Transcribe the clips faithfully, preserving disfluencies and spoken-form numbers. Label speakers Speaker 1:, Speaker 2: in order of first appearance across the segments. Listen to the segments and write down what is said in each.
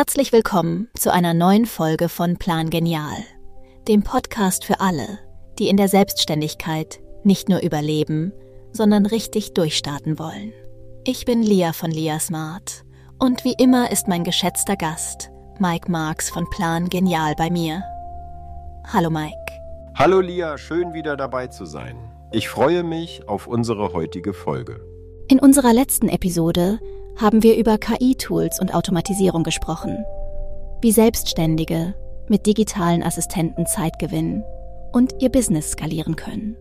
Speaker 1: Herzlich willkommen zu einer neuen Folge von Plan Genial, dem Podcast für alle, die in der Selbstständigkeit nicht nur überleben, sondern richtig durchstarten wollen. Ich bin Lia von Lia Smart und wie immer ist mein geschätzter Gast Mike Marks von Plan Genial bei mir. Hallo Mike.
Speaker 2: Hallo Lia, schön wieder dabei zu sein. Ich freue mich auf unsere heutige Folge.
Speaker 1: In unserer letzten Episode haben wir über K I-Tools und Automatisierung gesprochen, wie Selbstständige mit digitalen Assistenten Zeit gewinnen und ihr Business skalieren können.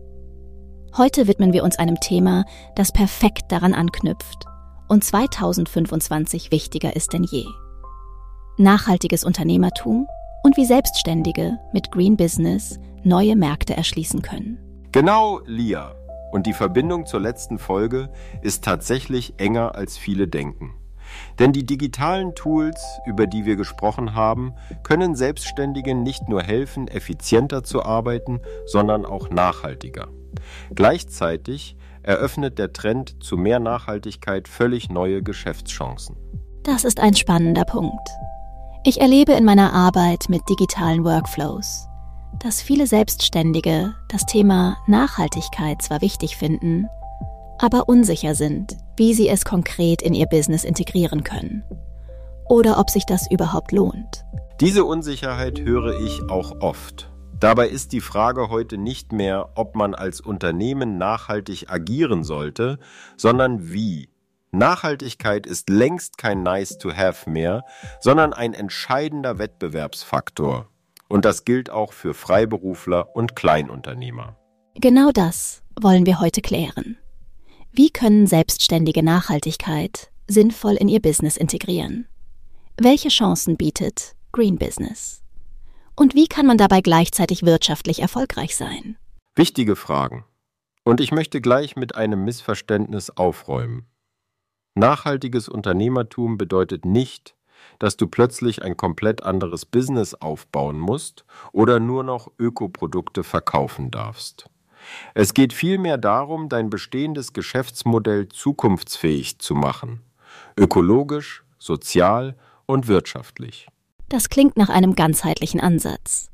Speaker 1: Heute widmen wir uns einem Thema, das perfekt daran anknüpft und zweitausendfünfundzwanzig wichtiger ist denn je. Nachhaltiges Unternehmertum und wie Selbstständige mit Green Business neue Märkte erschließen können.
Speaker 2: Genau, Lia. Und die Verbindung zur letzten Folge ist tatsächlich enger, als viele denken. Denn die digitalen Tools, über die wir gesprochen haben, können Selbstständigen nicht nur helfen, effizienter zu arbeiten, sondern auch nachhaltiger. Gleichzeitig eröffnet der Trend zu mehr Nachhaltigkeit völlig neue Geschäftschancen.
Speaker 1: Das ist ein spannender Punkt. Ich erlebe in meiner Arbeit mit digitalen Workflows, dass viele Selbstständige das Thema Nachhaltigkeit zwar wichtig finden, aber unsicher sind, wie sie es konkret in ihr Business integrieren können oder ob sich das überhaupt lohnt.
Speaker 2: Diese Unsicherheit höre ich auch oft. Dabei ist die Frage heute nicht mehr, ob man als Unternehmen nachhaltig agieren sollte, sondern wie. Nachhaltigkeit ist längst kein Nice-to-have mehr, sondern ein entscheidender Wettbewerbsfaktor. Und das gilt auch für Freiberufler und Kleinunternehmer.
Speaker 1: Genau das wollen wir heute klären. Wie können Selbstständige Nachhaltigkeit sinnvoll in ihr Business integrieren? Welche Chancen bietet Green Business? Und wie kann man dabei gleichzeitig wirtschaftlich erfolgreich sein?
Speaker 2: Wichtige Fragen. Und ich möchte gleich mit einem Missverständnis aufräumen. Nachhaltiges Unternehmertum bedeutet nicht, dass du plötzlich ein komplett anderes Business aufbauen musst oder nur noch Ökoprodukte verkaufen darfst. Es geht vielmehr darum, dein bestehendes Geschäftsmodell zukunftsfähig zu machen. Ökologisch, sozial und wirtschaftlich.
Speaker 1: Das klingt nach einem ganzheitlichen Ansatz.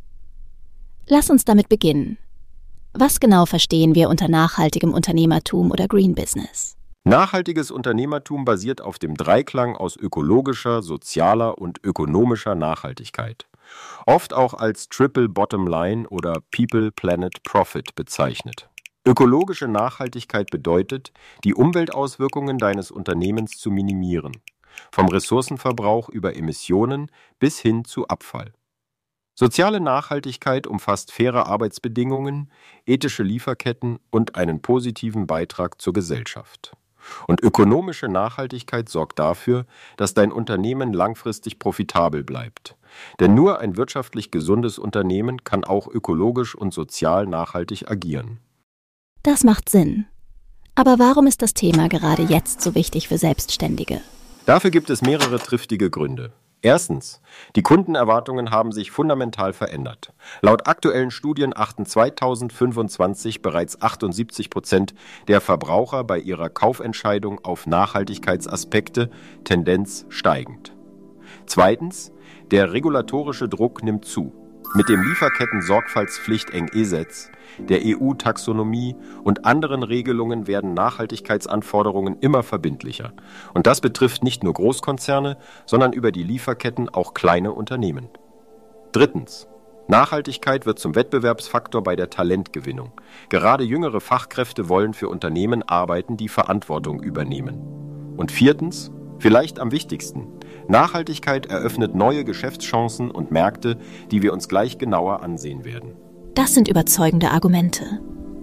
Speaker 1: Lass uns damit beginnen. Was genau verstehen wir unter nachhaltigem Unternehmertum oder Green Business?
Speaker 2: Nachhaltiges Unternehmertum basiert auf dem Dreiklang aus ökologischer, sozialer und ökonomischer Nachhaltigkeit. Oft auch als Triple Bottom Line oder People, Planet, Profit bezeichnet. Ökologische Nachhaltigkeit bedeutet, die Umweltauswirkungen deines Unternehmens zu minimieren. Vom Ressourcenverbrauch über Emissionen bis hin zu Abfall. Soziale Nachhaltigkeit umfasst faire Arbeitsbedingungen, ethische Lieferketten und einen positiven Beitrag zur Gesellschaft. Und ökonomische Nachhaltigkeit sorgt dafür, dass dein Unternehmen langfristig profitabel bleibt. Denn nur ein wirtschaftlich gesundes Unternehmen kann auch ökologisch und sozial nachhaltig agieren.
Speaker 1: Das macht Sinn. Aber warum ist das Thema gerade jetzt so wichtig für Selbstständige?
Speaker 2: Dafür gibt es mehrere triftige Gründe. Erstens, die Kundenerwartungen haben sich fundamental verändert. Laut aktuellen Studien achten zweitausendfünfundzwanzig bereits achtundsiebzig Prozent der Verbraucher bei ihrer Kaufentscheidung auf Nachhaltigkeitsaspekte, Tendenz steigend. Zweitens, der regulatorische Druck nimmt zu. Mit dem Lieferketten-Sorgfaltspflicht Eng E S E Z, der E U-Taxonomie und anderen Regelungen werden Nachhaltigkeitsanforderungen immer verbindlicher. Und das betrifft nicht nur Großkonzerne, sondern über die Lieferketten auch kleine Unternehmen. Drittens. Nachhaltigkeit wird zum Wettbewerbsfaktor bei der Talentgewinnung. Gerade jüngere Fachkräfte wollen für Unternehmen arbeiten, die Verantwortung übernehmen. Und viertens. Vielleicht am wichtigsten. Nachhaltigkeit eröffnet neue Geschäftschancen und Märkte, die wir uns gleich genauer ansehen werden.
Speaker 1: Das sind überzeugende Argumente.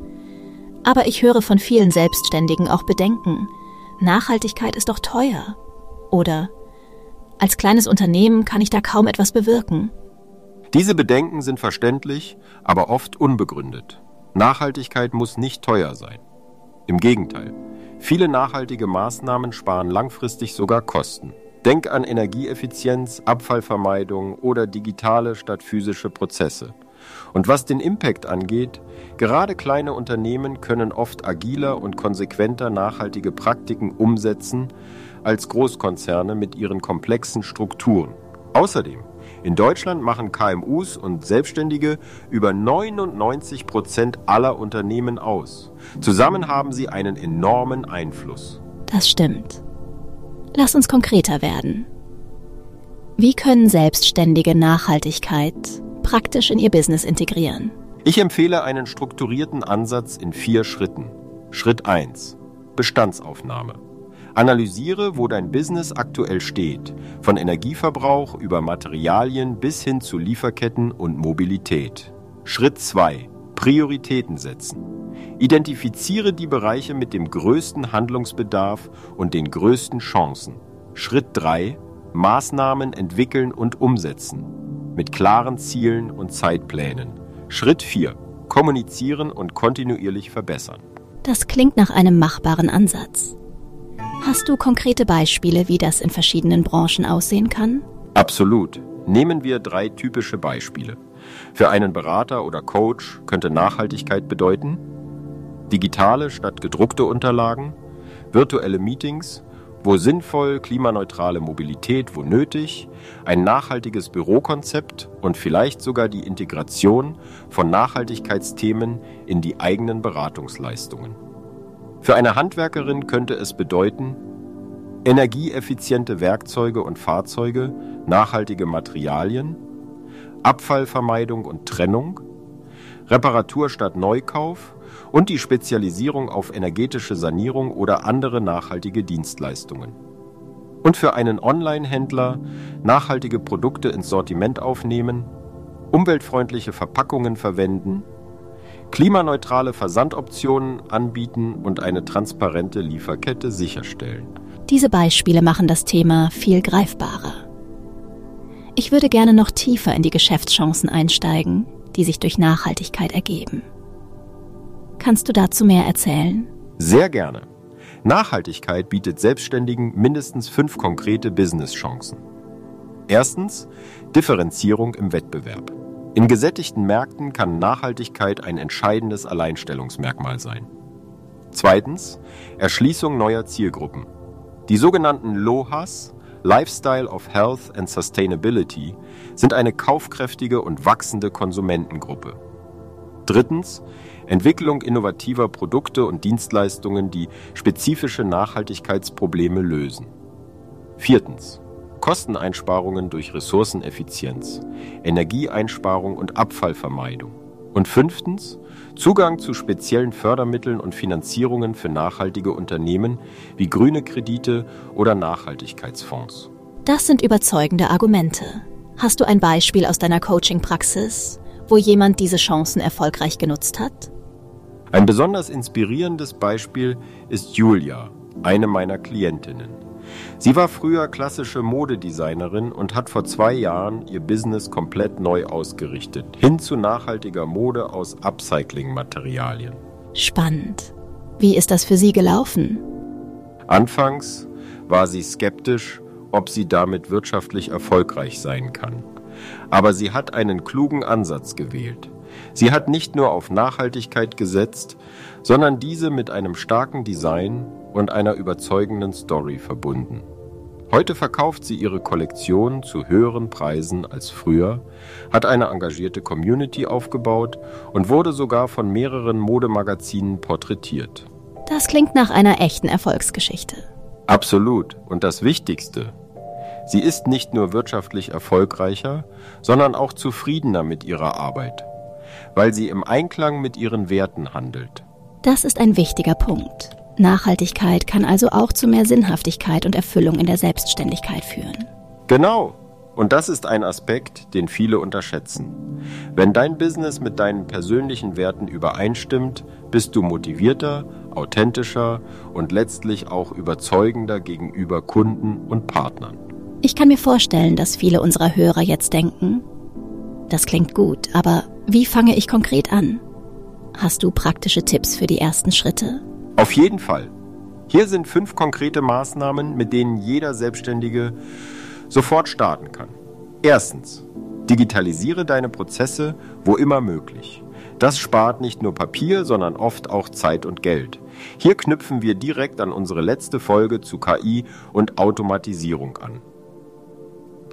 Speaker 1: Aber ich höre von vielen Selbstständigen auch Bedenken. Nachhaltigkeit ist doch teuer. Oder als kleines Unternehmen kann ich da kaum etwas bewirken.
Speaker 2: Diese Bedenken sind verständlich, aber oft unbegründet. Nachhaltigkeit muss nicht teuer sein. Im Gegenteil. Viele nachhaltige Maßnahmen sparen langfristig sogar Kosten. Denk an Energieeffizienz, Abfallvermeidung oder digitale statt physische Prozesse. Und was den Impact angeht, gerade kleine Unternehmen können oft agiler und konsequenter nachhaltige Praktiken umsetzen als Großkonzerne mit ihren komplexen Strukturen. Außerdem, in Deutschland machen K M Us und Selbstständige über neunundneunzig Prozent aller Unternehmen aus. Zusammen haben sie einen enormen Einfluss.
Speaker 1: Das stimmt. Lass uns konkreter werden. Wie können Selbstständige Nachhaltigkeit praktisch in ihr Business integrieren?
Speaker 2: Ich empfehle einen strukturierten Ansatz in vier Schritten. Schritt eins. Bestandsaufnahme. Analysiere, wo dein Business aktuell steht, von Energieverbrauch über Materialien bis hin zu Lieferketten und Mobilität. Schritt zwei. Prioritäten setzen. Identifiziere die Bereiche mit dem größten Handlungsbedarf und den größten Chancen. Schritt drei. Maßnahmen entwickeln und umsetzen. Mit klaren Zielen und Zeitplänen. Schritt vier. Kommunizieren und kontinuierlich verbessern.
Speaker 1: Das klingt nach einem machbaren Ansatz. Hast du konkrete Beispiele, wie das in verschiedenen Branchen aussehen kann?
Speaker 2: Absolut. Nehmen wir drei typische Beispiele. Für einen Berater oder Coach könnte Nachhaltigkeit bedeuten: digitale statt gedruckte Unterlagen, virtuelle Meetings, wo sinnvoll, klimaneutrale Mobilität, wo nötig, ein nachhaltiges Bürokonzept und vielleicht sogar die Integration von Nachhaltigkeitsthemen in die eigenen Beratungsleistungen. Für eine Handwerkerin könnte es bedeuten: energieeffiziente Werkzeuge und Fahrzeuge, nachhaltige Materialien, Abfallvermeidung und Trennung, Reparatur statt Neukauf und die Spezialisierung auf energetische Sanierung oder andere nachhaltige Dienstleistungen. Und für einen Online-Händler nachhaltige Produkte ins Sortiment aufnehmen, umweltfreundliche Verpackungen verwenden, klimaneutrale Versandoptionen anbieten und eine transparente Lieferkette sicherstellen.
Speaker 1: Diese Beispiele machen das Thema viel greifbarer. Ich würde gerne noch tiefer in die Geschäftschancen einsteigen, die sich durch Nachhaltigkeit ergeben. Kannst du dazu mehr erzählen?
Speaker 2: Sehr gerne. Nachhaltigkeit bietet Selbstständigen mindestens fünf konkrete Business-Chancen. Erstens, Differenzierung im Wettbewerb. In gesättigten Märkten kann Nachhaltigkeit ein entscheidendes Alleinstellungsmerkmal sein. Zweitens, Erschließung neuer Zielgruppen. Die sogenannten L O H As, Lifestyle of Health and Sustainability, sind eine kaufkräftige und wachsende Konsumentengruppe. Drittens, Entwicklung innovativer Produkte und Dienstleistungen, die spezifische Nachhaltigkeitsprobleme lösen. Viertens, Kosteneinsparungen durch Ressourceneffizienz, Energieeinsparung und Abfallvermeidung. Und fünftens, Zugang zu speziellen Fördermitteln und Finanzierungen für nachhaltige Unternehmen wie grüne Kredite oder Nachhaltigkeitsfonds.
Speaker 1: Das sind überzeugende Argumente. Hast du ein Beispiel aus deiner Coaching-Praxis, wo jemand diese Chancen erfolgreich genutzt hat?
Speaker 2: Ein besonders inspirierendes Beispiel ist Julia, eine meiner Klientinnen. Sie war früher klassische Modedesignerin und hat vor zwei Jahren ihr Business komplett neu ausgerichtet, hin zu nachhaltiger Mode aus Upcycling-Materialien.
Speaker 1: Spannend. Wie ist das für sie gelaufen?
Speaker 2: Anfangs war sie skeptisch, ob sie damit wirtschaftlich erfolgreich sein kann. Aber sie hat einen klugen Ansatz gewählt. Sie hat nicht nur auf Nachhaltigkeit gesetzt, sondern diese mit einem starken Design und einer überzeugenden Story verbunden. Heute verkauft sie ihre Kollektion zu höheren Preisen als früher, hat eine engagierte Community aufgebaut und wurde sogar von mehreren Modemagazinen porträtiert.
Speaker 1: Das klingt nach einer echten Erfolgsgeschichte.
Speaker 2: Absolut. Und das Wichtigste: sie ist nicht nur wirtschaftlich erfolgreicher, sondern auch zufriedener mit ihrer Arbeit, weil sie im Einklang mit ihren Werten handelt.
Speaker 1: Das ist ein wichtiger Punkt. Nachhaltigkeit kann also auch zu mehr Sinnhaftigkeit und Erfüllung in der Selbstständigkeit führen.
Speaker 2: Genau. Und das ist ein Aspekt, den viele unterschätzen. Wenn dein Business mit deinen persönlichen Werten übereinstimmt, bist du motivierter, authentischer und letztlich auch überzeugender gegenüber Kunden und Partnern.
Speaker 1: Ich kann mir vorstellen, dass viele unserer Hörer jetzt denken: Das klingt gut, aber wie fange ich konkret an? Hast du praktische Tipps für die ersten Schritte?
Speaker 2: Auf jeden Fall. Hier sind fünf konkrete Maßnahmen, mit denen jeder Selbstständige sofort starten kann. Erstens, digitalisiere deine Prozesse, wo immer möglich. Das spart nicht nur Papier, sondern oft auch Zeit und Geld. Hier knüpfen wir direkt an unsere letzte Folge zu K I und Automatisierung an.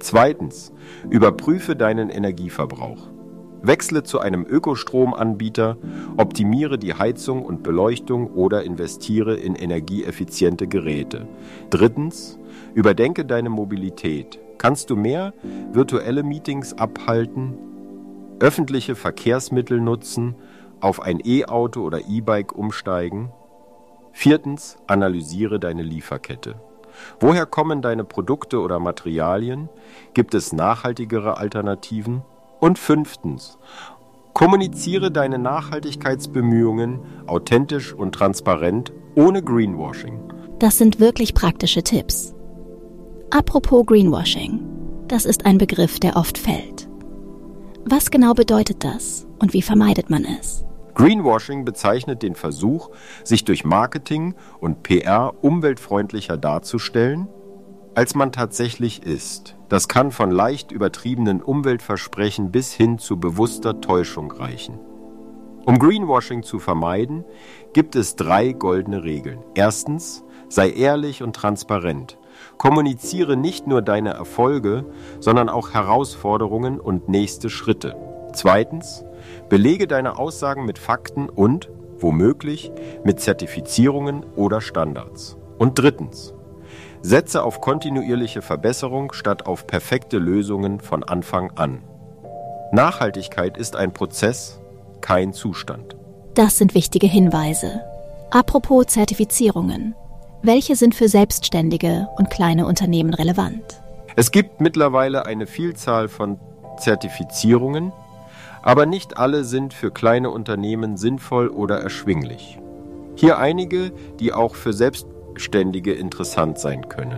Speaker 2: Zweitens, überprüfe deinen Energieverbrauch. Wechsle zu einem Ökostromanbieter, optimiere die Heizung und Beleuchtung oder investiere in energieeffiziente Geräte. Drittens, überdenke deine Mobilität. Kannst du mehr virtuelle Meetings abhalten, öffentliche Verkehrsmittel nutzen, auf ein E-Auto oder E-Bike umsteigen? Viertens, analysiere deine Lieferkette. Woher kommen deine Produkte oder Materialien? Gibt es nachhaltigere Alternativen? Und fünftens, kommuniziere deine Nachhaltigkeitsbemühungen authentisch und transparent, ohne Greenwashing.
Speaker 1: Das sind wirklich praktische Tipps. Apropos Greenwashing, das ist ein Begriff, der oft fällt. Was genau bedeutet das und wie vermeidet man es?
Speaker 2: Greenwashing bezeichnet den Versuch, sich durch Marketing und P R umweltfreundlicher darzustellen, als man tatsächlich ist. Das kann von leicht übertriebenen Umweltversprechen bis hin zu bewusster Täuschung reichen. Um Greenwashing zu vermeiden, gibt es drei goldene Regeln. Erstens, sei ehrlich und transparent. Kommuniziere nicht nur deine Erfolge, sondern auch Herausforderungen und nächste Schritte. Zweitens, belege deine Aussagen mit Fakten und, womöglich, mit Zertifizierungen oder Standards. Und drittens, setze auf kontinuierliche Verbesserung statt auf perfekte Lösungen von Anfang an. Nachhaltigkeit ist ein Prozess, kein Zustand.
Speaker 1: Das sind wichtige Hinweise. Apropos Zertifizierungen. Welche sind für Selbstständige und kleine Unternehmen relevant?
Speaker 2: Es gibt mittlerweile eine Vielzahl von Zertifizierungen, aber nicht alle sind für kleine Unternehmen sinnvoll oder erschwinglich. Hier einige, die auch für Selbstständige interessant sein können.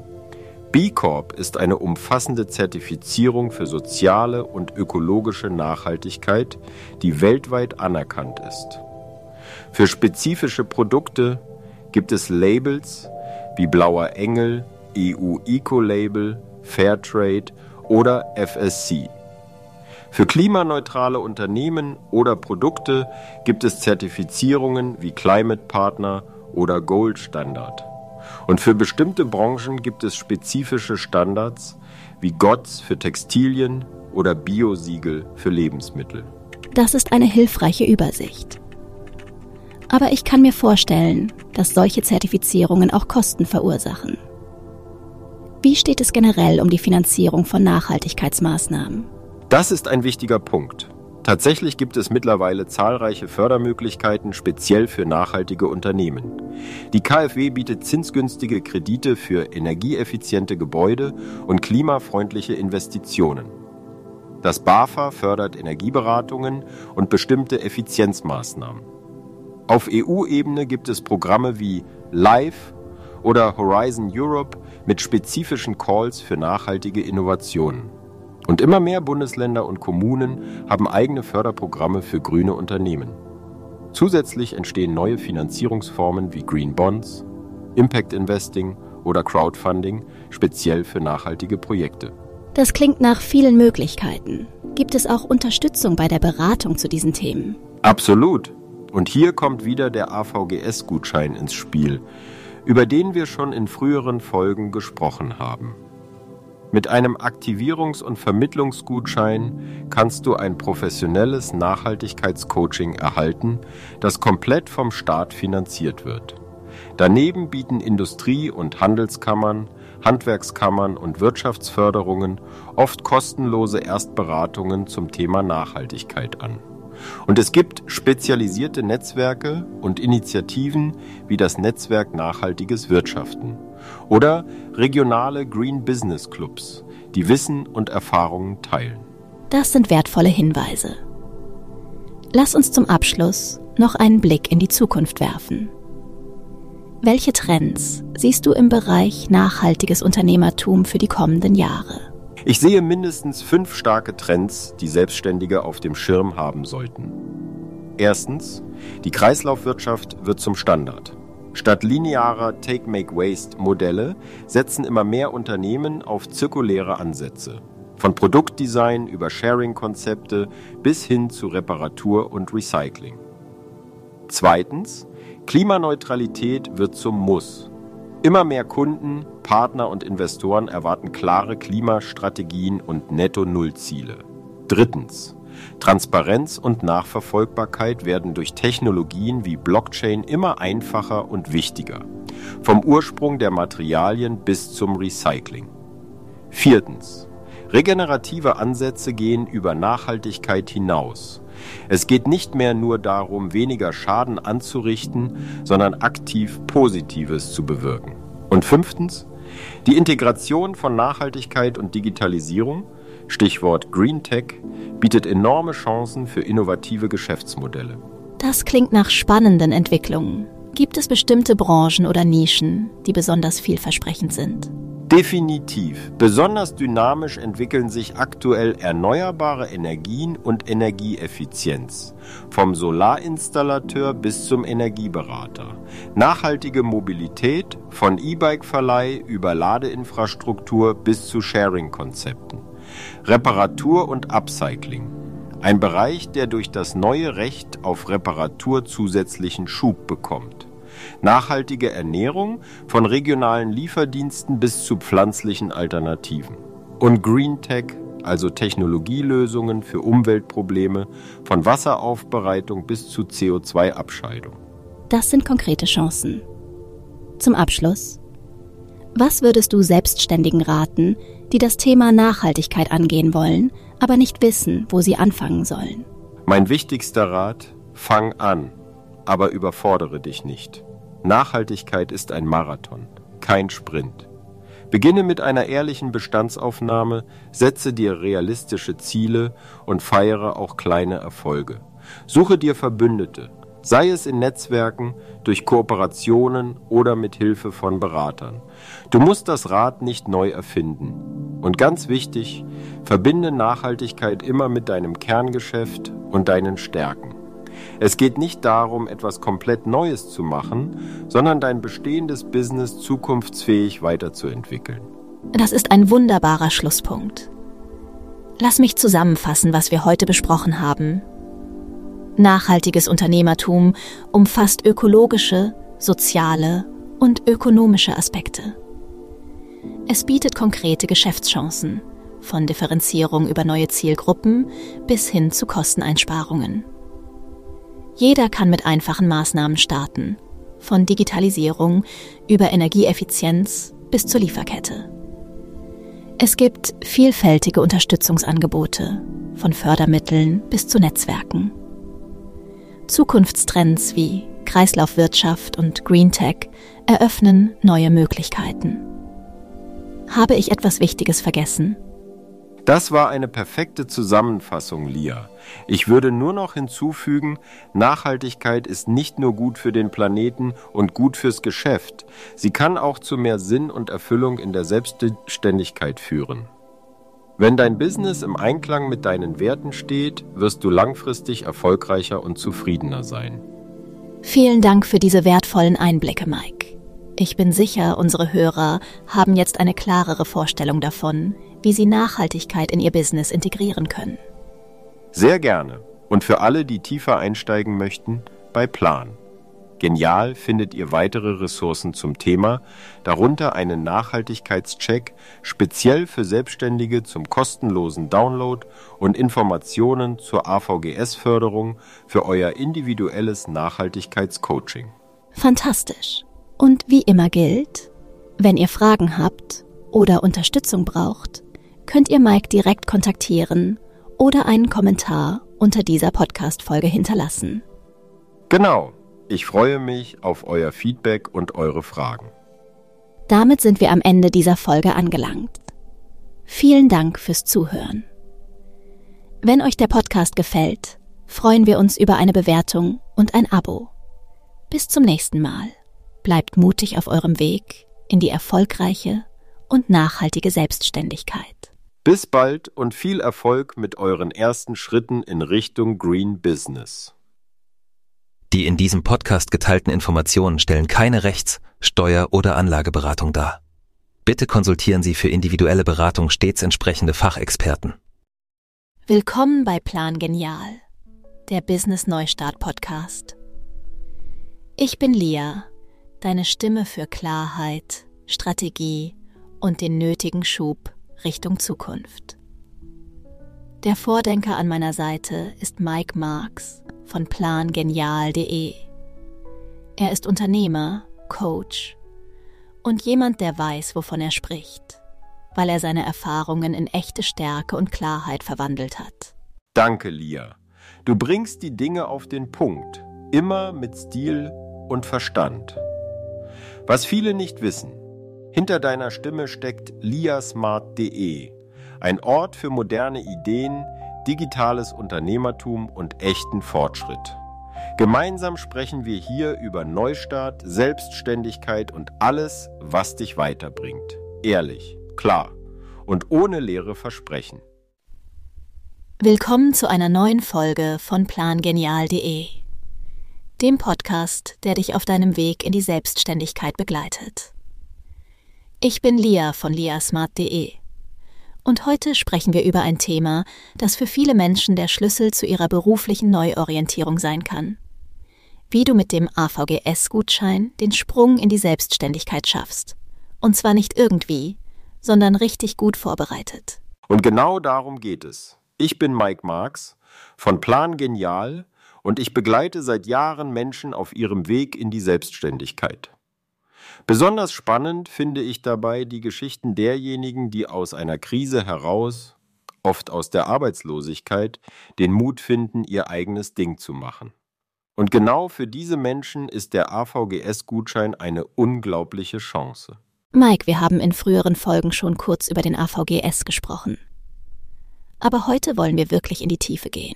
Speaker 2: B Corp ist eine umfassende Zertifizierung für soziale und ökologische Nachhaltigkeit, die weltweit anerkannt ist. Für spezifische Produkte gibt es Labels wie Blauer Engel, E U Ecolabel, Fairtrade oder F S C. Für klimaneutrale Unternehmen oder Produkte gibt es Zertifizierungen wie Climate Partner oder Gold Standard. Und für bestimmte Branchen gibt es spezifische Standards wie G O T S für Textilien oder Biosiegel für Lebensmittel.
Speaker 1: Das ist eine hilfreiche Übersicht. Aber ich kann mir vorstellen, dass solche Zertifizierungen auch Kosten verursachen. Wie steht es generell um die Finanzierung von Nachhaltigkeitsmaßnahmen?
Speaker 2: Das ist ein wichtiger Punkt. Tatsächlich gibt es mittlerweile zahlreiche Fördermöglichkeiten speziell für nachhaltige Unternehmen. Die K f W bietet zinsgünstige Kredite für energieeffiziente Gebäude und klimafreundliche Investitionen. Das BAFA fördert Energieberatungen und bestimmte Effizienzmaßnahmen. Auf E U-Ebene gibt es Programme wie LIFE oder Horizon Europe mit spezifischen Calls für nachhaltige Innovationen. Und immer mehr Bundesländer und Kommunen haben eigene Förderprogramme für grüne Unternehmen. Zusätzlich entstehen neue Finanzierungsformen wie Green Bonds, Impact Investing oder Crowdfunding, speziell für nachhaltige Projekte.
Speaker 1: Das klingt nach vielen Möglichkeiten. Gibt es auch Unterstützung bei der Beratung zu diesen Themen?
Speaker 2: Absolut. Und hier kommt wieder der A V G S-Gutschein ins Spiel, über den wir schon in früheren Folgen gesprochen haben. Mit einem Aktivierungs- und Vermittlungsgutschein kannst du ein professionelles Nachhaltigkeitscoaching erhalten, das komplett vom Staat finanziert wird. Daneben bieten Industrie- und Handelskammern, Handwerkskammern und Wirtschaftsförderungen oft kostenlose Erstberatungen zum Thema Nachhaltigkeit an. Und es gibt spezialisierte Netzwerke und Initiativen wie das Netzwerk Nachhaltiges Wirtschaften oder regionale Green Business Clubs, die Wissen und Erfahrungen teilen.
Speaker 1: Das sind wertvolle Hinweise. Lass uns zum Abschluss noch einen Blick in die Zukunft werfen. Welche Trends siehst du im Bereich nachhaltiges Unternehmertum für die kommenden Jahre?
Speaker 2: Ich sehe mindestens fünf starke Trends, die Selbstständige auf dem Schirm haben sollten. Erstens, die Kreislaufwirtschaft wird zum Standard. Statt linearer Take-Make-Waste-Modelle setzen immer mehr Unternehmen auf zirkuläre Ansätze. Von Produktdesign über Sharing-Konzepte bis hin zu Reparatur und Recycling. Zweitens, Klimaneutralität wird zum Muss. Immer mehr Kunden, Partner und Investoren erwarten klare Klimastrategien und Netto-Null-Ziele. Drittens. Transparenz und Nachverfolgbarkeit werden durch Technologien wie Blockchain immer einfacher und wichtiger. Vom Ursprung der Materialien bis zum Recycling. Viertens. Regenerative Ansätze gehen über Nachhaltigkeit hinaus. Es geht nicht mehr nur darum, weniger Schaden anzurichten, sondern aktiv Positives zu bewirken. Und fünftens, die Integration von Nachhaltigkeit und Digitalisierung, Stichwort Green Tech, bietet enorme Chancen für innovative Geschäftsmodelle.
Speaker 1: Das klingt nach spannenden Entwicklungen. Gibt es bestimmte Branchen oder Nischen, die besonders vielversprechend sind?
Speaker 2: Definitiv. Besonders dynamisch entwickeln sich aktuell erneuerbare Energien und Energieeffizienz. Vom Solarinstallateur bis zum Energieberater. Nachhaltige Mobilität, von E-Bike-Verleih über Ladeinfrastruktur bis zu Sharing-Konzepten. Reparatur und Upcycling. Ein Bereich, der durch das neue Recht auf Reparatur zusätzlichen Schub bekommt. Nachhaltige Ernährung, von regionalen Lieferdiensten bis zu pflanzlichen Alternativen. Und Green Tech, also Technologielösungen für Umweltprobleme, von Wasseraufbereitung bis zu C O zwei Abscheidung.
Speaker 1: Das sind konkrete Chancen. Zum Abschluss: Was würdest du Selbstständigen raten, die das Thema Nachhaltigkeit angehen wollen, aber nicht wissen, wo sie anfangen sollen?
Speaker 2: Mein wichtigster Rat: Fang an, aber überfordere dich nicht. Nachhaltigkeit ist ein Marathon, kein Sprint. Beginne mit einer ehrlichen Bestandsaufnahme, setze dir realistische Ziele und feiere auch kleine Erfolge. Suche dir Verbündete, sei es in Netzwerken, durch Kooperationen oder mit Hilfe von Beratern. Du musst das Rad nicht neu erfinden. Und ganz wichtig, verbinde Nachhaltigkeit immer mit deinem Kerngeschäft und deinen Stärken. Es geht nicht darum, etwas komplett Neues zu machen, sondern dein bestehendes Business zukunftsfähig weiterzuentwickeln.
Speaker 1: Das ist ein wunderbarer Schlusspunkt. Lass mich zusammenfassen, was wir heute besprochen haben. Nachhaltiges Unternehmertum umfasst ökologische, soziale und ökonomische Aspekte. Es bietet konkrete Geschäftschancen, von Differenzierung über neue Zielgruppen bis hin zu Kosteneinsparungen. Jeder kann mit einfachen Maßnahmen starten, von Digitalisierung über Energieeffizienz bis zur Lieferkette. Es gibt vielfältige Unterstützungsangebote, von Fördermitteln bis zu Netzwerken. Zukunftstrends wie Kreislaufwirtschaft und Green Tech eröffnen neue Möglichkeiten. Habe ich etwas Wichtiges vergessen?
Speaker 2: Das war eine perfekte Zusammenfassung, Lia. Ich würde nur noch hinzufügen, Nachhaltigkeit ist nicht nur gut für den Planeten und gut fürs Geschäft. Sie kann auch zu mehr Sinn und Erfüllung in der Selbstständigkeit führen. Wenn dein Business im Einklang mit deinen Werten steht, wirst du langfristig erfolgreicher und zufriedener sein.
Speaker 1: Vielen Dank für diese wertvollen Einblicke, Mike. Ich bin sicher, unsere Hörer haben jetzt eine klarere Vorstellung davon, wie sie Nachhaltigkeit in ihr Business integrieren können.
Speaker 2: Sehr gerne. Und für alle, die tiefer einsteigen möchten, bei Plan. Genial findet ihr weitere Ressourcen zum Thema, darunter einen Nachhaltigkeitscheck, speziell für Selbstständige zum kostenlosen Download und Informationen zur A V G S-Förderung für euer individuelles Nachhaltigkeitscoaching.
Speaker 1: Fantastisch. Und wie immer gilt, wenn ihr Fragen habt oder Unterstützung braucht, könnt ihr Mike direkt kontaktieren oder einen Kommentar unter dieser Podcast-Folge hinterlassen.
Speaker 2: Genau. Ich freue mich auf euer Feedback und eure Fragen.
Speaker 1: Damit sind wir am Ende dieser Folge angelangt. Vielen Dank fürs Zuhören. Wenn euch der Podcast gefällt, freuen wir uns über eine Bewertung und ein Abo. Bis zum nächsten Mal. Bleibt mutig auf eurem Weg in die erfolgreiche und nachhaltige Selbstständigkeit.
Speaker 2: Bis bald und viel Erfolg mit euren ersten Schritten in Richtung Green Business.
Speaker 3: Die in diesem Podcast geteilten Informationen stellen keine Rechts-, Steuer- oder Anlageberatung dar. Bitte konsultieren Sie für individuelle Beratung stets entsprechende Fachexperten.
Speaker 1: Willkommen bei Plan Genial, der Business Neustart Podcast. Ich bin Lia, Deine Stimme für Klarheit, Strategie und den nötigen Schub Richtung Zukunft. Der Vordenker an meiner Seite ist Mike Marks von plan genial punkt de. Er ist Unternehmer, Coach und jemand, der weiß, wovon er spricht, weil er seine Erfahrungen in echte Stärke und Klarheit verwandelt hat.
Speaker 2: Danke, Lia. Du bringst die Dinge auf den Punkt, immer mit Stil und Verstand. Was viele nicht wissen, hinter deiner Stimme steckt liasmart punkt de, ein Ort für moderne Ideen, digitales Unternehmertum und echten Fortschritt. Gemeinsam sprechen wir hier über Neustart, Selbstständigkeit und alles, was dich weiterbringt. Ehrlich, klar und ohne leere Versprechen.
Speaker 1: Willkommen zu einer neuen Folge von plan genial punkt de, dem Podcast, der dich auf deinem Weg in die Selbstständigkeit begleitet. Ich bin Lia von liasmart punkt de und heute sprechen wir über ein Thema, das für viele Menschen der Schlüssel zu ihrer beruflichen Neuorientierung sein kann. Wie du mit dem A V G S-Gutschein den Sprung in die Selbstständigkeit schaffst. Und zwar nicht irgendwie, sondern richtig gut vorbereitet.
Speaker 2: Und genau darum geht es. Ich bin Mike Marks von Plan Genial und ich begleite seit Jahren Menschen auf ihrem Weg in die Selbstständigkeit. Besonders spannend finde ich dabei die Geschichten derjenigen, die aus einer Krise heraus, oft aus der Arbeitslosigkeit, den Mut finden, ihr eigenes Ding zu machen. Und genau für diese Menschen ist der A V G S-Gutschein eine unglaubliche Chance.
Speaker 1: Mike, wir haben in früheren Folgen schon kurz über den A V G S gesprochen. Aber heute wollen wir wirklich in die Tiefe gehen.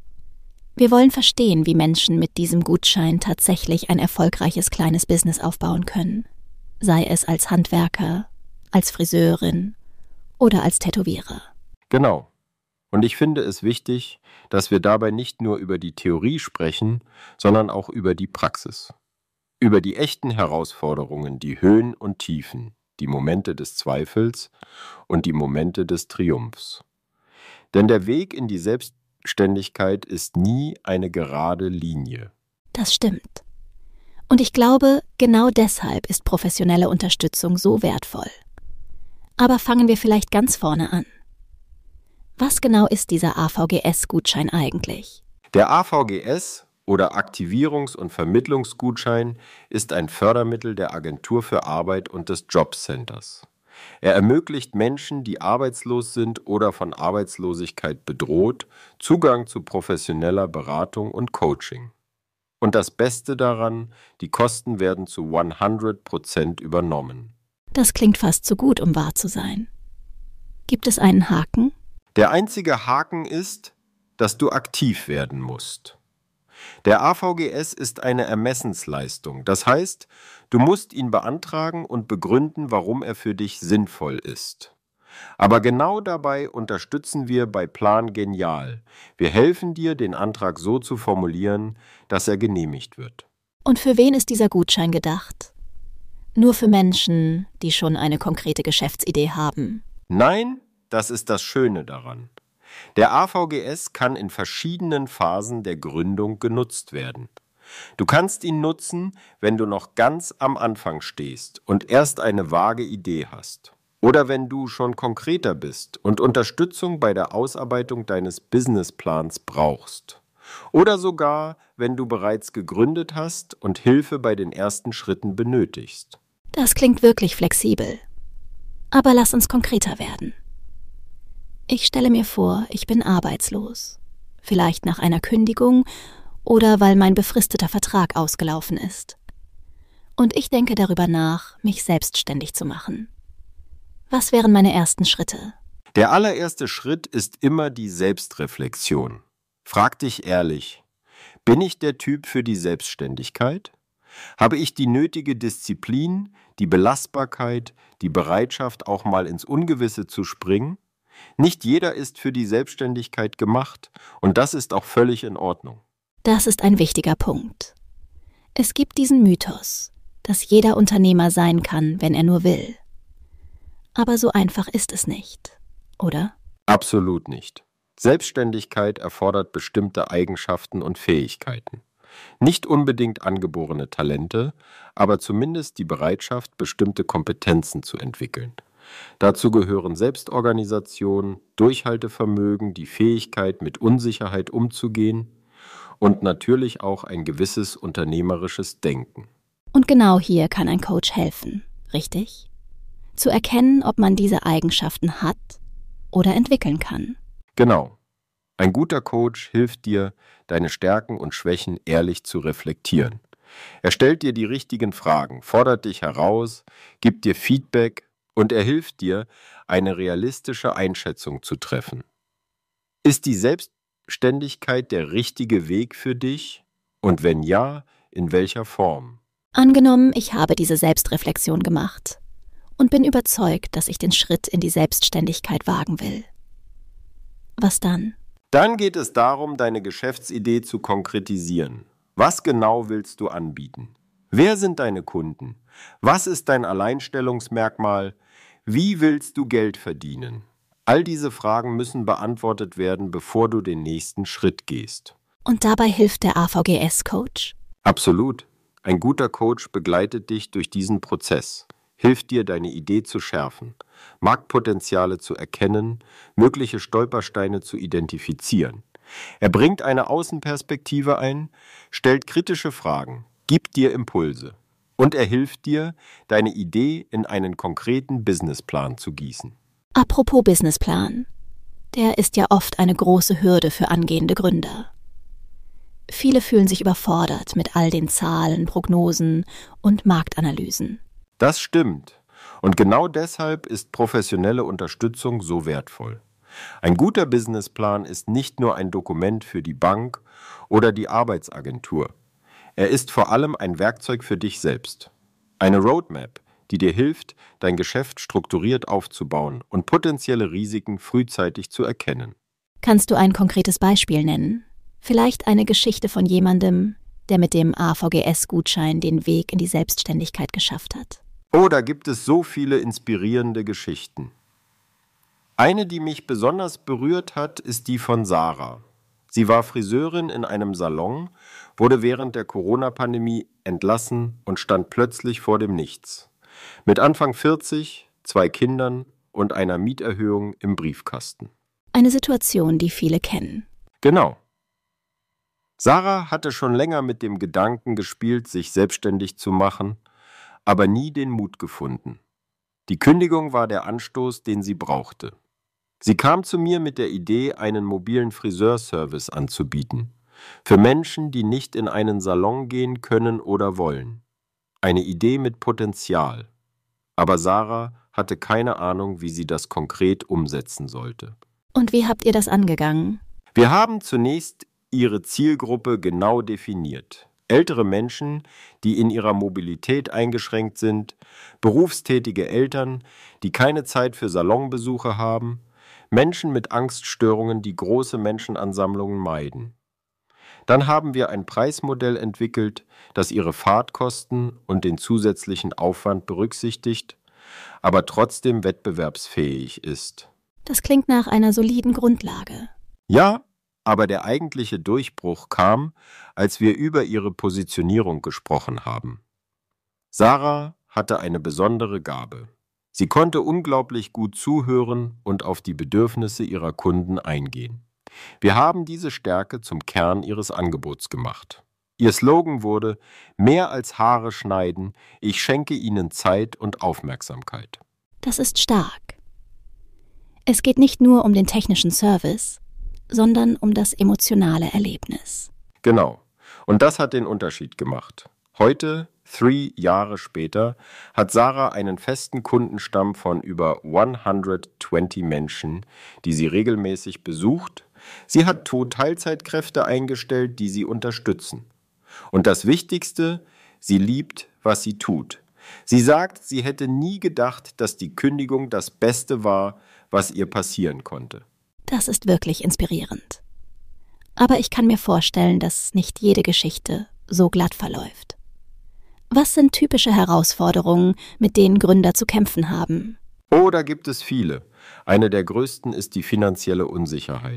Speaker 1: Wir wollen verstehen, wie Menschen mit diesem Gutschein tatsächlich ein erfolgreiches kleines Business aufbauen können. Sei es als Handwerker, als Friseurin oder als Tätowierer.
Speaker 2: Genau. Und ich finde es wichtig, dass wir dabei nicht nur über die Theorie sprechen, sondern auch über die Praxis. Über die echten Herausforderungen, die Höhen und Tiefen, die Momente des Zweifels und die Momente des Triumphs. Denn der Weg in die Selbstständigkeit ist nie eine gerade Linie.
Speaker 1: Das stimmt. Und ich glaube, genau deshalb ist professionelle Unterstützung so wertvoll. Aber fangen wir vielleicht ganz vorne an. Was genau ist dieser A V G S-Gutschein eigentlich?
Speaker 2: Der A V G S oder Aktivierungs- und Vermittlungsgutschein ist ein Fördermittel der Agentur für Arbeit und des Jobcenters. Er ermöglicht Menschen, die arbeitslos sind oder von Arbeitslosigkeit bedroht, Zugang zu professioneller Beratung und Coaching. Und das Beste daran, die Kosten werden zu hundert Prozent übernommen.
Speaker 1: Das klingt fast zu gut, um wahr zu sein. Gibt es einen Haken?
Speaker 2: Der einzige Haken ist, dass du aktiv werden musst. Der A V G S ist eine Ermessensleistung. Das heißt, du musst ihn beantragen und begründen, warum er für dich sinnvoll ist. Aber genau dabei unterstützen wir bei Plan Genial. Wir helfen dir, den Antrag so zu formulieren, dass er genehmigt wird.
Speaker 1: Und für wen ist dieser Gutschein gedacht? Nur für Menschen, die schon eine konkrete Geschäftsidee haben?
Speaker 2: Nein, das ist das Schöne daran. Der A V G S kann in verschiedenen Phasen der Gründung genutzt werden. Du kannst ihn nutzen, wenn du noch ganz am Anfang stehst und erst eine vage Idee hast. Oder wenn du schon konkreter bist und Unterstützung bei der Ausarbeitung deines Businessplans brauchst. Oder sogar, wenn du bereits gegründet hast und Hilfe bei den ersten Schritten benötigst.
Speaker 1: Das klingt wirklich flexibel. Aber lass uns konkreter werden. Ich stelle mir vor, ich bin arbeitslos. Vielleicht nach einer Kündigung oder weil mein befristeter Vertrag ausgelaufen ist. Und ich denke darüber nach, mich selbstständig zu machen. Was wären meine ersten Schritte?
Speaker 2: Der allererste Schritt ist immer die Selbstreflexion. Frag dich ehrlich, bin ich der Typ für die Selbstständigkeit? Habe ich die nötige Disziplin, die Belastbarkeit, die Bereitschaft, auch mal ins Ungewisse zu springen? Nicht jeder ist für die Selbstständigkeit gemacht und das ist auch völlig in Ordnung.
Speaker 1: Das ist ein wichtiger Punkt. Es gibt diesen Mythos, dass jeder Unternehmer sein kann, wenn er nur will. Aber so einfach ist es nicht, oder?
Speaker 2: Absolut nicht. Selbstständigkeit erfordert bestimmte Eigenschaften und Fähigkeiten. Nicht unbedingt angeborene Talente, aber zumindest die Bereitschaft, bestimmte Kompetenzen zu entwickeln. Dazu gehören Selbstorganisation, Durchhaltevermögen, die Fähigkeit, mit Unsicherheit umzugehen und natürlich auch ein gewisses unternehmerisches Denken.
Speaker 1: Und genau hier kann ein Coach helfen, richtig? Zu erkennen, ob man diese Eigenschaften hat oder entwickeln kann.
Speaker 2: Genau. Ein guter Coach hilft dir, deine Stärken und Schwächen ehrlich zu reflektieren. Er stellt dir die richtigen Fragen, fordert dich heraus, gibt dir Feedback und er hilft dir, eine realistische Einschätzung zu treffen. Ist die Selbstständigkeit der richtige Weg für dich? Und wenn ja, in welcher Form?
Speaker 1: Angenommen, ich habe diese Selbstreflexion gemacht und bin überzeugt, dass ich den Schritt in die Selbstständigkeit wagen will. Was dann?
Speaker 2: Dann geht es darum, deine Geschäftsidee zu konkretisieren. Was genau willst du anbieten? Wer sind deine Kunden? Was ist dein Alleinstellungsmerkmal? Wie willst du Geld verdienen? All diese Fragen müssen beantwortet werden, bevor du den nächsten Schritt gehst.
Speaker 1: Und dabei hilft der A V G S-Coach?
Speaker 2: Absolut. Ein guter Coach begleitet dich durch diesen Prozess, hilft dir, deine Idee zu schärfen, Marktpotenziale zu erkennen, mögliche Stolpersteine zu identifizieren. Er bringt eine Außenperspektive ein, stellt kritische Fragen, gibt dir Impulse. Und er hilft dir, deine Idee in einen konkreten Businessplan zu gießen.
Speaker 1: Apropos Businessplan. Der ist ja oft eine große Hürde für angehende Gründer. Viele fühlen sich überfordert mit all den Zahlen, Prognosen und Marktanalysen.
Speaker 2: Das stimmt. Und genau deshalb ist professionelle Unterstützung so wertvoll. Ein guter Businessplan ist nicht nur ein Dokument für die Bank oder die Arbeitsagentur. Er ist vor allem ein Werkzeug für dich selbst. Eine Roadmap, die dir hilft, dein Geschäft strukturiert aufzubauen und potenzielle Risiken frühzeitig zu erkennen.
Speaker 1: Kannst du ein konkretes Beispiel nennen? Vielleicht eine Geschichte von jemandem, der mit dem A V G S-Gutschein den Weg in die Selbstständigkeit geschafft hat.
Speaker 2: Oh, da gibt es so viele inspirierende Geschichten. Eine, die mich besonders berührt hat, ist die von Sarah. Sie war Friseurin in einem Salon, wurde während der Corona-Pandemie entlassen und stand plötzlich vor dem Nichts. Mit Anfang vierzig, zwei Kindern und einer Mieterhöhung im Briefkasten.
Speaker 1: Eine Situation, die viele kennen.
Speaker 2: Genau. Sarah hatte schon länger mit dem Gedanken gespielt, sich selbstständig zu machen, aber nie den Mut gefunden. Die Kündigung war der Anstoß, den sie brauchte. Sie kam zu mir mit der Idee, einen mobilen Friseurservice anzubieten. Für Menschen, die nicht in einen Salon gehen können oder wollen. Eine Idee mit Potenzial. Aber Sarah hatte keine Ahnung, wie sie das konkret umsetzen sollte.
Speaker 1: Und wie habt ihr das angegangen?
Speaker 2: Wir haben zunächst ihre Zielgruppe genau definiert. Ältere Menschen, die in ihrer Mobilität eingeschränkt sind, berufstätige Eltern, die keine Zeit für Salonbesuche haben, Menschen mit Angststörungen, die große Menschenansammlungen meiden. Dann haben wir ein Preismodell entwickelt, das ihre Fahrtkosten und den zusätzlichen Aufwand berücksichtigt, aber trotzdem wettbewerbsfähig ist.
Speaker 1: Das klingt nach einer soliden Grundlage.
Speaker 2: Ja, aber der eigentliche Durchbruch kam, als wir über ihre Positionierung gesprochen haben. Sarah hatte eine besondere Gabe. Sie konnte unglaublich gut zuhören und auf die Bedürfnisse ihrer Kunden eingehen. Wir haben diese Stärke zum Kern ihres Angebots gemacht. Ihr Slogan wurde: Mehr als Haare schneiden, ich schenke Ihnen Zeit und Aufmerksamkeit.
Speaker 1: Das ist stark. Es geht nicht nur um den technischen Service, sondern um das emotionale Erlebnis.
Speaker 2: Genau. Und das hat den Unterschied gemacht. Heute, drei Jahre später, hat Sarah einen festen Kundenstamm von über hundertzwanzig Menschen, die sie regelmäßig besucht. Sie hat Teilzeitkräfte eingestellt, die sie unterstützen. Und das Wichtigste, sie liebt, was sie tut. Sie sagt, sie hätte nie gedacht, dass die Kündigung das Beste war, was ihr passieren konnte.
Speaker 1: Das ist wirklich inspirierend. Aber ich kann mir vorstellen, dass nicht jede Geschichte so glatt verläuft. Was sind typische Herausforderungen, mit denen Gründer zu kämpfen haben?
Speaker 2: Oh, da gibt es viele. Eine der größten ist die finanzielle Unsicherheit.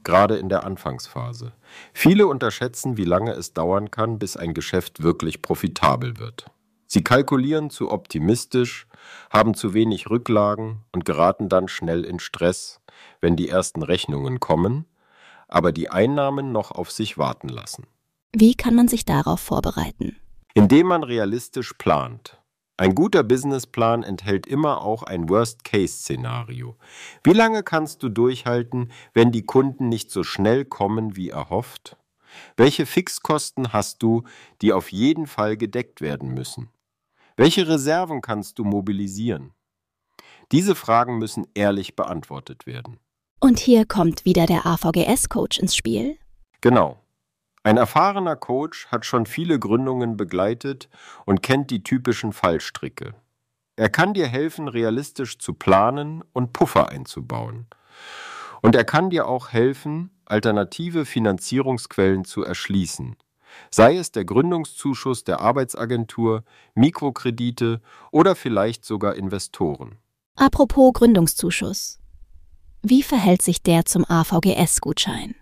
Speaker 2: gerade in der Anfangsphase. Viele unterschätzen, wie lange es dauern kann, bis ein Geschäft wirklich profitabel wird. Sie kalkulieren zu optimistisch, haben zu wenig Rücklagen und geraten dann schnell in Stress, wenn die ersten Rechnungen kommen, aber die Einnahmen noch auf sich warten lassen.
Speaker 1: Wie kann man sich darauf vorbereiten?
Speaker 2: Indem man realistisch plant. Ein guter Businessplan enthält immer auch ein Worst-Case-Szenario. Wie lange kannst du durchhalten, wenn die Kunden nicht so schnell kommen wie erhofft? Welche Fixkosten hast du, die auf jeden Fall gedeckt werden müssen? Welche Reserven kannst du mobilisieren? Diese Fragen müssen ehrlich beantwortet werden.
Speaker 1: Und hier kommt wieder der A V G S-Coach ins Spiel?
Speaker 2: Genau. Ein erfahrener Coach hat schon viele Gründungen begleitet und kennt die typischen Fallstricke. Er kann dir helfen, realistisch zu planen und Puffer einzubauen. Und er kann dir auch helfen, alternative Finanzierungsquellen zu erschließen. Sei es der Gründungszuschuss der Arbeitsagentur, Mikrokredite oder vielleicht sogar Investoren.
Speaker 1: Apropos Gründungszuschuss. Wie verhält sich der zum A V G S-Gutschein?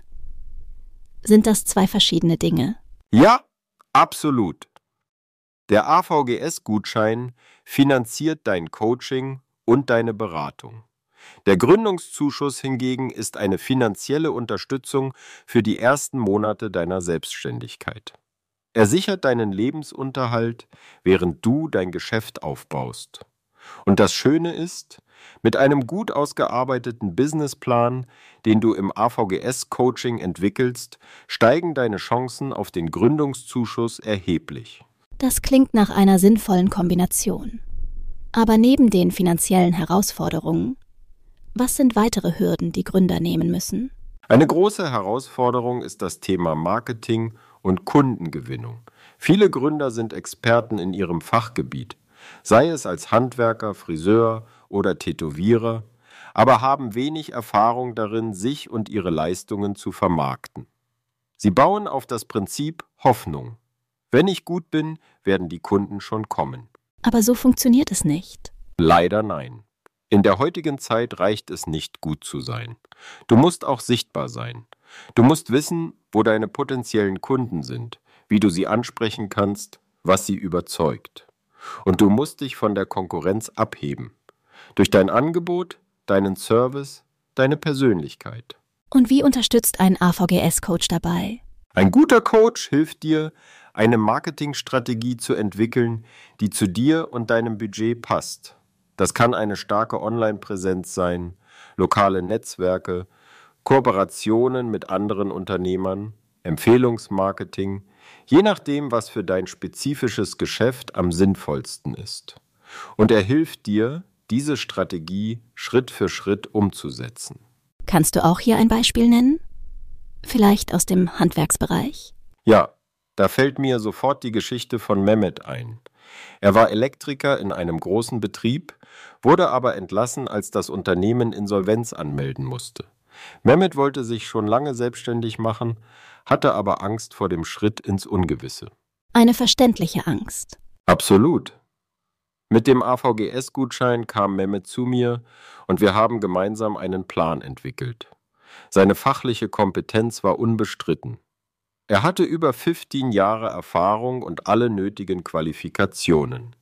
Speaker 1: Sind das zwei verschiedene Dinge?
Speaker 2: Ja, absolut. Der A V G S-Gutschein finanziert dein Coaching und deine Beratung. Der Gründungszuschuss hingegen ist eine finanzielle Unterstützung für die ersten Monate deiner Selbstständigkeit. Er sichert deinen Lebensunterhalt, während du dein Geschäft aufbaust. Und das Schöne ist, mit einem gut ausgearbeiteten Businessplan, den du im A V G S-Coaching entwickelst, steigen deine Chancen auf den Gründungszuschuss erheblich.
Speaker 1: Das klingt nach einer sinnvollen Kombination. Aber neben den finanziellen Herausforderungen, was sind weitere Hürden, die Gründer nehmen müssen?
Speaker 2: Eine große Herausforderung ist das Thema Marketing und Kundengewinnung. Viele Gründer sind Experten in ihrem Fachgebiet, sei es als Handwerker, Friseur oder Tätowierer, aber haben wenig Erfahrung darin, sich und ihre Leistungen zu vermarkten. Sie bauen auf das Prinzip Hoffnung. Wenn ich gut bin, werden die Kunden schon kommen.
Speaker 1: Aber so funktioniert es nicht.
Speaker 2: Leider nein. In der heutigen Zeit reicht es nicht, gut zu sein. Du musst auch sichtbar sein. Du musst wissen, wo deine potenziellen Kunden sind, wie du sie ansprechen kannst, was sie überzeugt. Und du musst dich von der Konkurrenz abheben. Durch dein Angebot, deinen Service, deine Persönlichkeit.
Speaker 1: Und wie unterstützt ein A V G S-Coach dabei?
Speaker 2: Ein guter Coach hilft dir, eine Marketingstrategie zu entwickeln, die zu dir und deinem Budget passt. Das kann eine starke Online-Präsenz sein, lokale Netzwerke, Kooperationen mit anderen Unternehmern, Empfehlungsmarketing, je nachdem, was für dein spezifisches Geschäft am sinnvollsten ist. Und er hilft dir, diese Strategie Schritt für Schritt umzusetzen.
Speaker 1: Kannst du auch hier ein Beispiel nennen? Vielleicht aus dem Handwerksbereich?
Speaker 2: Ja, da fällt mir sofort die Geschichte von Mehmet ein. Er war Elektriker in einem großen Betrieb, wurde aber entlassen, als das Unternehmen Insolvenz anmelden musste. Mehmet wollte sich schon lange selbstständig machen, hatte aber Angst vor dem Schritt ins Ungewisse.
Speaker 1: Eine verständliche Angst.
Speaker 2: Absolut. Mit dem A V G S-Gutschein kam Mehmet zu mir und wir haben gemeinsam einen Plan entwickelt. Seine fachliche Kompetenz war unbestritten. Er hatte über fünfzehn Jahre Erfahrung und alle nötigen Qualifikationen.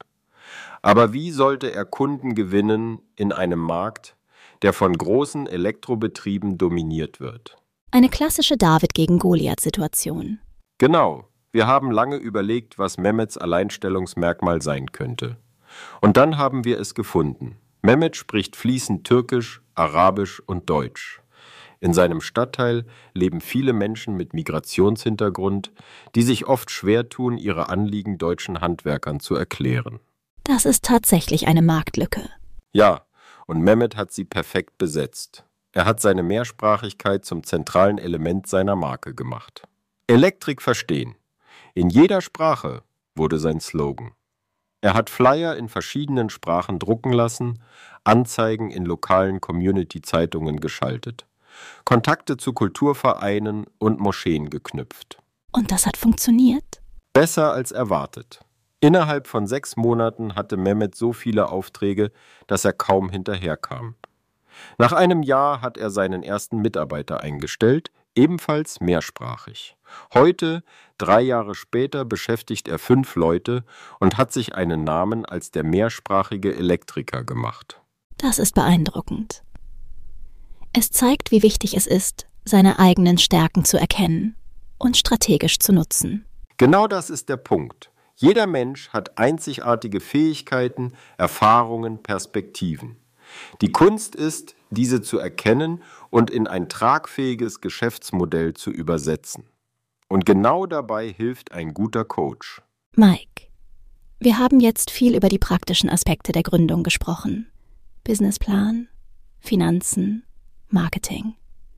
Speaker 2: Aber wie sollte er Kunden gewinnen in einem Markt, der von großen Elektrobetrieben dominiert wird?
Speaker 1: Eine klassische David gegen Goliath-Situation.
Speaker 2: Genau. Wir haben lange überlegt, was Mehmets Alleinstellungsmerkmal sein könnte. Und dann haben wir es gefunden. Mehmet spricht fließend Türkisch, Arabisch und Deutsch. In seinem Stadtteil leben viele Menschen mit Migrationshintergrund, die sich oft schwer tun, ihre Anliegen deutschen Handwerkern zu erklären.
Speaker 1: Das ist tatsächlich eine Marktlücke.
Speaker 2: Ja, und Mehmet hat sie perfekt besetzt. Er hat seine Mehrsprachigkeit zum zentralen Element seiner Marke gemacht. Elektrik verstehen. In jeder Sprache wurde sein Slogan. Er hat Flyer in verschiedenen Sprachen drucken lassen, Anzeigen in lokalen Community-Zeitungen geschaltet, Kontakte zu Kulturvereinen und Moscheen geknüpft.
Speaker 1: Und das hat funktioniert?
Speaker 2: Besser als erwartet. Innerhalb von sechs Monaten hatte Mehmet so viele Aufträge, dass er kaum hinterherkam. Nach einem Jahr hat er seinen ersten Mitarbeiter eingestellt, ebenfalls mehrsprachig. Heute, drei Jahre später, beschäftigt er fünf Leute und hat sich einen Namen als der mehrsprachige Elektriker gemacht.
Speaker 1: Das ist beeindruckend. Es zeigt, wie wichtig es ist, seine eigenen Stärken zu erkennen und strategisch zu nutzen.
Speaker 2: Genau das ist der Punkt. Jeder Mensch hat einzigartige Fähigkeiten, Erfahrungen, Perspektiven. Die Kunst ist, diese zu erkennen und in ein tragfähiges Geschäftsmodell zu übersetzen. Und genau dabei hilft ein guter Coach.
Speaker 1: Mike, wir haben jetzt viel über die praktischen Aspekte der Gründung gesprochen. Businessplan, Finanzen, Marketing.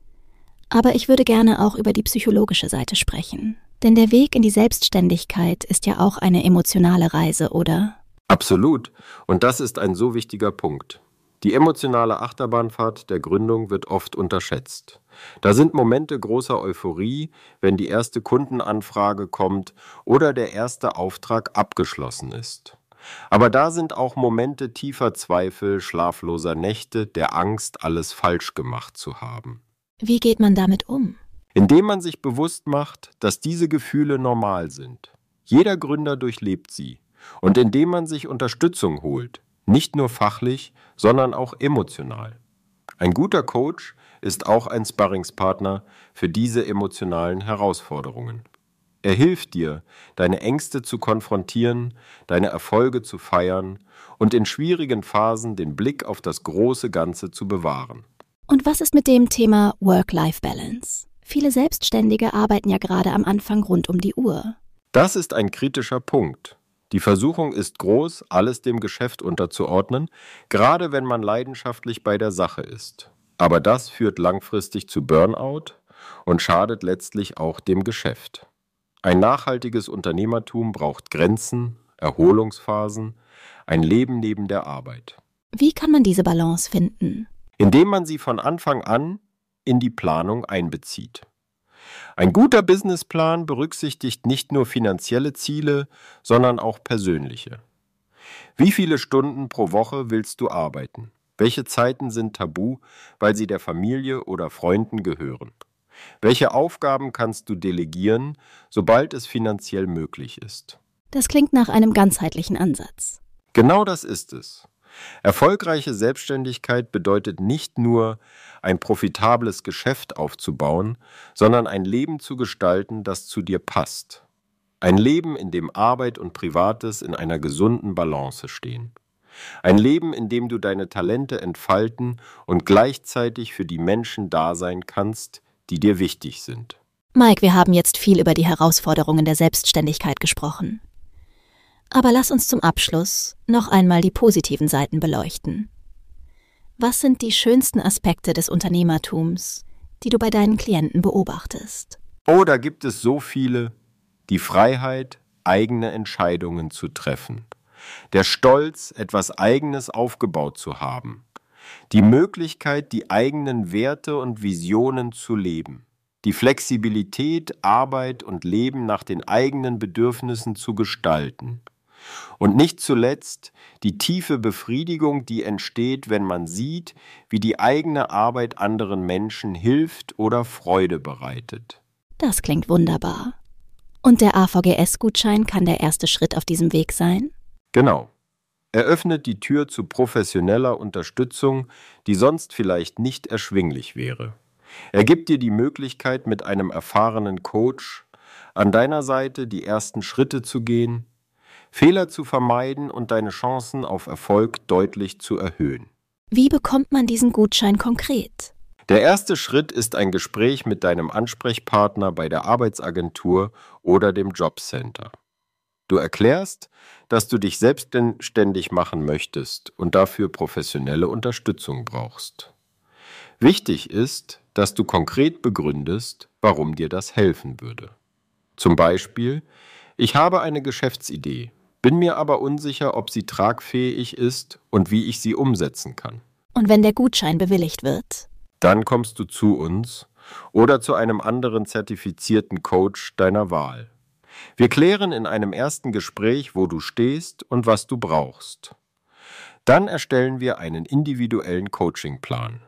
Speaker 1: Aber ich würde gerne auch über die psychologische Seite sprechen. Denn der Weg in die Selbstständigkeit ist ja auch eine emotionale Reise, oder?
Speaker 2: Absolut. Und das ist ein so wichtiger Punkt. Die emotionale Achterbahnfahrt der Gründung wird oft unterschätzt. Da sind Momente großer Euphorie, wenn die erste Kundenanfrage kommt oder der erste Auftrag abgeschlossen ist. Aber da sind auch Momente tiefer Zweifel, schlafloser Nächte, der Angst, alles falsch gemacht zu haben.
Speaker 1: Wie geht man damit um?
Speaker 2: Indem man sich bewusst macht, dass diese Gefühle normal sind. Jeder Gründer durchlebt sie. Und indem man sich Unterstützung holt, nicht nur fachlich, sondern auch emotional. Ein guter Coach ist auch ein Sparringspartner für diese emotionalen Herausforderungen. Er hilft dir, deine Ängste zu konfrontieren, deine Erfolge zu feiern und in schwierigen Phasen den Blick auf das große Ganze zu bewahren.
Speaker 1: Und was ist mit dem Thema Work-Life-Balance? Viele Selbstständige arbeiten ja gerade am Anfang rund um die Uhr.
Speaker 2: Das ist ein kritischer Punkt. Die Versuchung ist groß, alles dem Geschäft unterzuordnen, gerade wenn man leidenschaftlich bei der Sache ist. Aber das führt langfristig zu Burnout und schadet letztlich auch dem Geschäft. Ein nachhaltiges Unternehmertum braucht Grenzen, Erholungsphasen, ein Leben neben der Arbeit.
Speaker 1: Wie kann man diese Balance finden?
Speaker 2: Indem man sie von Anfang an in die Planung einbezieht. Ein guter Businessplan berücksichtigt nicht nur finanzielle Ziele, sondern auch persönliche. Wie viele Stunden pro Woche willst du arbeiten? Welche Zeiten sind tabu, weil sie der Familie oder Freunden gehören? Welche Aufgaben kannst du delegieren, sobald es finanziell möglich ist?
Speaker 1: Das klingt nach einem ganzheitlichen Ansatz.
Speaker 2: Genau das ist es. Erfolgreiche Selbstständigkeit bedeutet nicht nur, ein profitables Geschäft aufzubauen, sondern ein Leben zu gestalten, das zu dir passt. Ein Leben, in dem Arbeit und Privates in einer gesunden Balance stehen. Ein Leben, in dem du deine Talente entfalten und gleichzeitig für die Menschen da sein kannst, die dir wichtig sind.
Speaker 1: Mike, wir haben jetzt viel über die Herausforderungen der Selbstständigkeit gesprochen. Aber lass uns zum Abschluss noch einmal die positiven Seiten beleuchten. Was sind die schönsten Aspekte des Unternehmertums, die du bei deinen Klienten beobachtest?
Speaker 2: Oh, da gibt es so viele. Die Freiheit, eigene Entscheidungen zu treffen. Der Stolz, etwas Eigenes aufgebaut zu haben. Die Möglichkeit, die eigenen Werte und Visionen zu leben. Die Flexibilität, Arbeit und Leben nach den eigenen Bedürfnissen zu gestalten. Und nicht zuletzt die tiefe Befriedigung, die entsteht, wenn man sieht, wie die eigene Arbeit anderen Menschen hilft oder Freude bereitet.
Speaker 1: Das klingt wunderbar. Und der A V G S-Gutschein kann der erste Schritt auf diesem Weg sein?
Speaker 2: Genau. Er öffnet die Tür zu professioneller Unterstützung, die sonst vielleicht nicht erschwinglich wäre. Er gibt dir die Möglichkeit, mit einem erfahrenen Coach an deiner Seite die ersten Schritte zu gehen, Fehler zu vermeiden und deine Chancen auf Erfolg deutlich zu erhöhen.
Speaker 1: Wie bekommt man diesen Gutschein konkret?
Speaker 2: Der erste Schritt ist ein Gespräch mit deinem Ansprechpartner bei der Arbeitsagentur oder dem Jobcenter. Du erklärst, dass du dich selbstständig machen möchtest und dafür professionelle Unterstützung brauchst. Wichtig ist, dass du konkret begründest, warum dir das helfen würde. Zum Beispiel: Ich habe eine Geschäftsidee, bin mir aber unsicher, ob sie tragfähig ist und wie ich sie umsetzen kann.
Speaker 1: Und wenn der Gutschein bewilligt wird?
Speaker 2: Dann kommst du zu uns oder zu einem anderen zertifizierten Coach deiner Wahl. Wir klären in einem ersten Gespräch, wo du stehst und was du brauchst. Dann erstellen wir einen individuellen Coachingplan.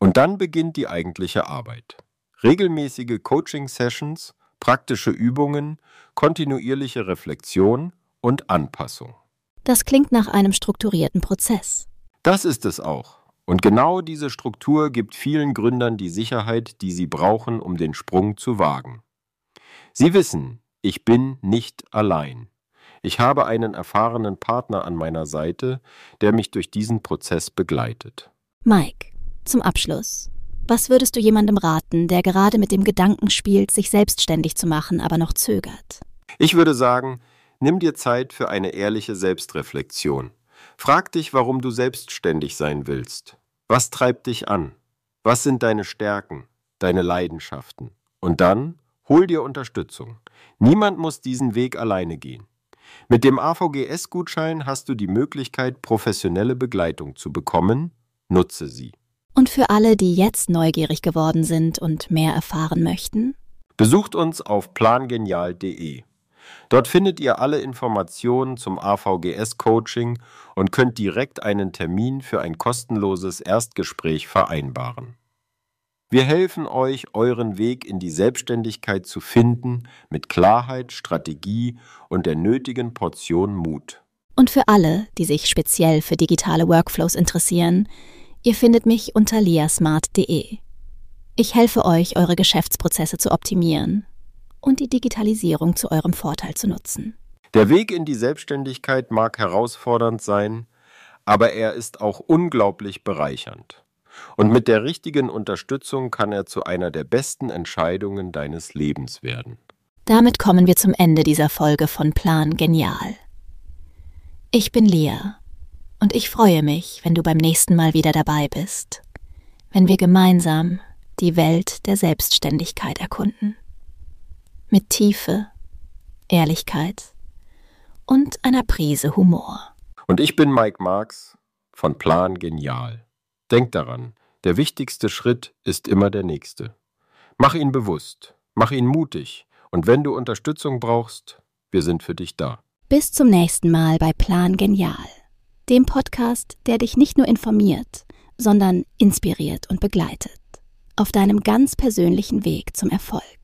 Speaker 2: Und dann beginnt die eigentliche Arbeit. Regelmäßige Coaching-Sessions, praktische Übungen, kontinuierliche Reflexion und Anpassung.
Speaker 1: Das klingt nach einem strukturierten Prozess.
Speaker 2: Das ist es auch. Und genau diese Struktur gibt vielen Gründern die Sicherheit, die sie brauchen, um den Sprung zu wagen. Sie wissen, ich bin nicht allein. Ich habe einen erfahrenen Partner an meiner Seite, der mich durch diesen Prozess begleitet.
Speaker 1: Mike, zum Abschluss. Was würdest du jemandem raten, der gerade mit dem Gedanken spielt, sich selbstständig zu machen, aber noch zögert?
Speaker 2: Ich würde sagen, nimm dir Zeit für eine ehrliche Selbstreflexion. Frag dich, warum du selbstständig sein willst. Was treibt dich an? Was sind deine Stärken, deine Leidenschaften? Und dann hol dir Unterstützung. Niemand muss diesen Weg alleine gehen. Mit dem A V G S-Gutschein hast du die Möglichkeit, professionelle Begleitung zu bekommen. Nutze sie.
Speaker 1: Und für alle, die jetzt neugierig geworden sind und mehr erfahren möchten?
Speaker 2: Besucht uns auf plangenial punkt de. Dort findet ihr alle Informationen zum A V G S-Coaching und könnt direkt einen Termin für ein kostenloses Erstgespräch vereinbaren. Wir helfen euch, euren Weg in die Selbstständigkeit zu finden, mit Klarheit, Strategie und der nötigen Portion Mut.
Speaker 1: Und für alle, die sich speziell für digitale Workflows interessieren, ihr findet mich unter liasmart punkt de. Ich helfe euch, eure Geschäftsprozesse zu optimieren und die Digitalisierung zu eurem Vorteil zu nutzen.
Speaker 2: Der Weg in die Selbstständigkeit mag herausfordernd sein, aber er ist auch unglaublich bereichernd. Und mit der richtigen Unterstützung kann er zu einer der besten Entscheidungen deines Lebens werden.
Speaker 1: Damit kommen wir zum Ende dieser Folge von Plan Genial. Ich bin Lea und ich freue mich, wenn du beim nächsten Mal wieder dabei bist, wenn wir gemeinsam die Welt der Selbstständigkeit erkunden. Mit Tiefe, Ehrlichkeit und einer Prise Humor.
Speaker 2: Und ich bin Mike Marks von Plan Genial. Denk daran, der wichtigste Schritt ist immer der nächste. Mach ihn bewusst, mach ihn mutig und wenn du Unterstützung brauchst, wir sind für dich da.
Speaker 1: Bis zum nächsten Mal bei Plan Genial, dem Podcast, der dich nicht nur informiert, sondern inspiriert und begleitet auf deinem ganz persönlichen Weg zum Erfolg.